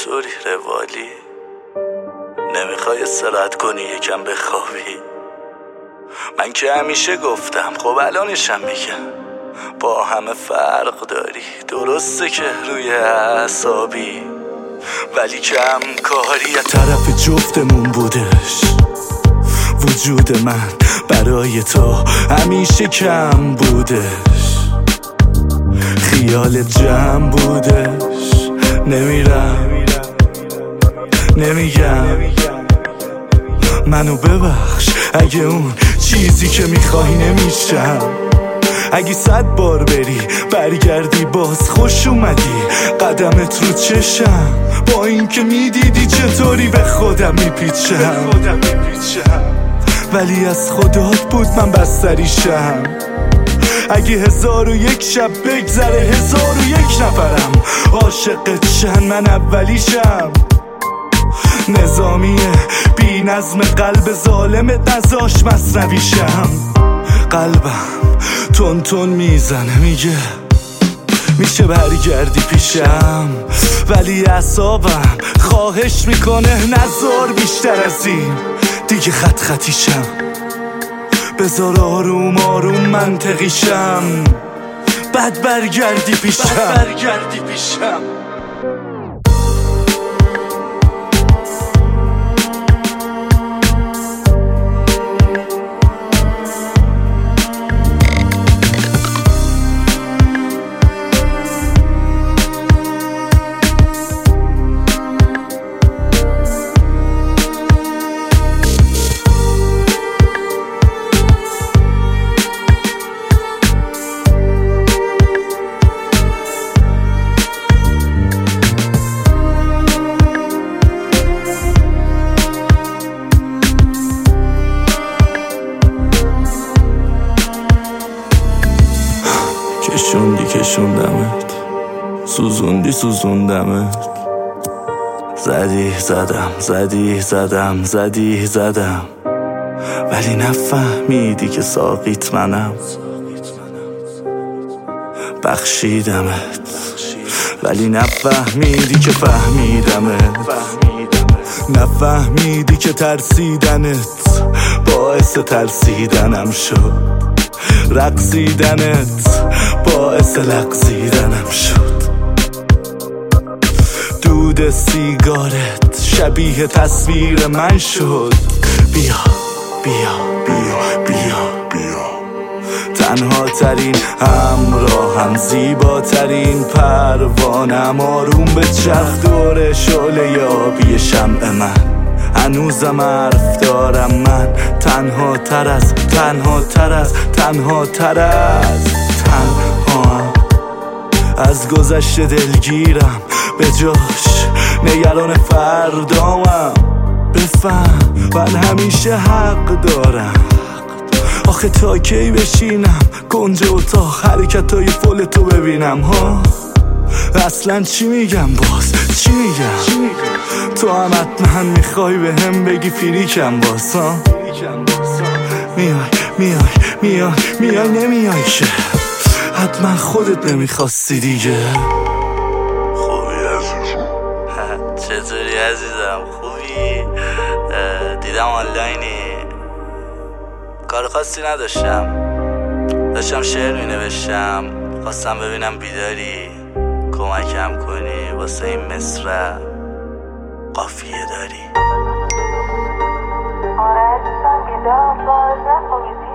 چطوری روالی؟ نمیخوای استراحت کنی یکم بخوابی؟ من که همیشه گفتم، خب الانشم میگم، با همه فرق داری. درسته که روی اعصابی، ولی کم کاری از طرف جفتمون بودش. وجود من برای تو همیشه کم بودش، خیال جمع بودش. نمیرم نمیگم منو ببخش اگه اون چیزی که میخوای نمیشم. اگه 100 بار بری برگردی باز خوش اومدی، قدمت رو چشم، با این که میدیدی چطوری به خودم میپیچم. ولی از خدات بود من بستریشم. اگه 1001 شب بگذره 1001 نفرم عاشقت شن، من اولیشم. نظامیه بی نظم قلب ظالمت نزاش مصنویشم. قلبم تون تون میزنه میگه میشه برگردی پیشم، ولی اعصابم خواهش میکنه نذار بیشتر از این دیگه خط خطیشم. بذار آروم آروم منطقیشم، بعد برگردی پیشم. کشوندمت، سوزوندمت، زدم ولی نفهمیدی که ساقیت منم. بخشیدمت ولی نفهمیدی که فهمیدمت. نفهمیدی که ترسیدنت باعث ترسیدنم شد. رقصیدنت باعث لغزیدنم شد. دود سیگارت شبیه تصویر من شد. بیا تنها ترین همراهم، زیباترین پروانم، آروم به چرخ دور شعله یابی شمع من. هنوزم حرف دارم من، تنها از گذشته دلگیرم، به جاش نگران فردامم. بفهم من همیشه حق دارم، آخه تا کی بشینم کنج اتاق حرکتای فول تو ببینم ها؟ اصلا چی میگم چی میگم؟ تو هم حتما میخوای به هم بگی فریکم باز ها؟ میای نمیای که حتما خودت نمیخواستی دیگه. خوبی عزیزم؟ چطوری عزیزم؟ خوبی؟ دیدم آنلاینی، کار خاصی نداشتم، داشتم شعر مینوشتم، خواستم ببینم بیداری، کمکم کنی واسه این مصرع قافیه داری. آره عزیزم بیدار باز نخوابیدی؟